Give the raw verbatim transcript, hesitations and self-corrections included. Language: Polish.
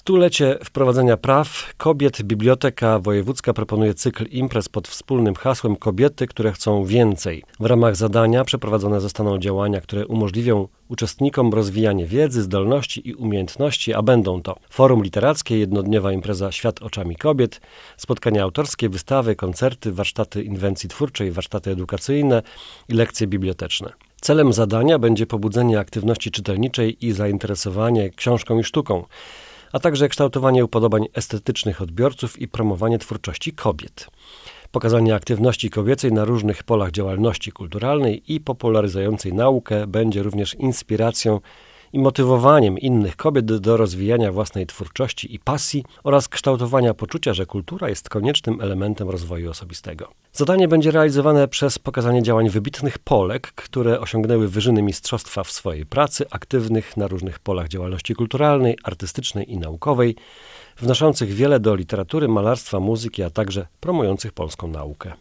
Stulecie wprowadzenia praw kobiet Biblioteka Wojewódzka proponuje cykl imprez pod wspólnym hasłem Kobiety, które chcą więcej. W ramach zadania przeprowadzone zostaną działania, które umożliwią uczestnikom rozwijanie wiedzy, zdolności i umiejętności, a będą to forum literackie, jednodniowa impreza Świat oczami kobiet, spotkania autorskie, wystawy, koncerty, warsztaty inwencji twórczej, warsztaty edukacyjne i lekcje biblioteczne. Celem zadania będzie pobudzenie aktywności czytelniczej i zainteresowanie książką i sztuką, a także kształtowanie upodobań estetycznych odbiorców i promowanie twórczości kobiet. Pokazanie aktywności kobiecej na różnych polach działalności kulturalnej i popularyzującej naukę będzie również inspiracją i motywowaniem innych kobiet do rozwijania własnej twórczości i pasji oraz kształtowania poczucia, że kultura jest koniecznym elementem rozwoju osobistego. Zadanie będzie realizowane przez pokazanie działań wybitnych Polek, które osiągnęły wyżyny mistrzostwa w swojej pracy, aktywnych na różnych polach działalności kulturalnej, artystycznej i naukowej, wnoszących wiele do literatury, malarstwa, muzyki, a także promujących polską naukę.